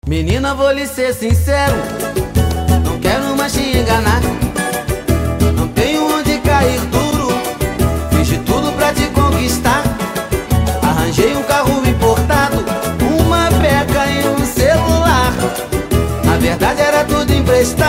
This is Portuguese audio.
Menina, vou lhe ser sincero, não quero mais te enganar. Não tenho onde cair duro, fiz de tudo pra te conquistar. Arranjei um carro importado, uma beca e um celular. Na verdade era tudo emprestado.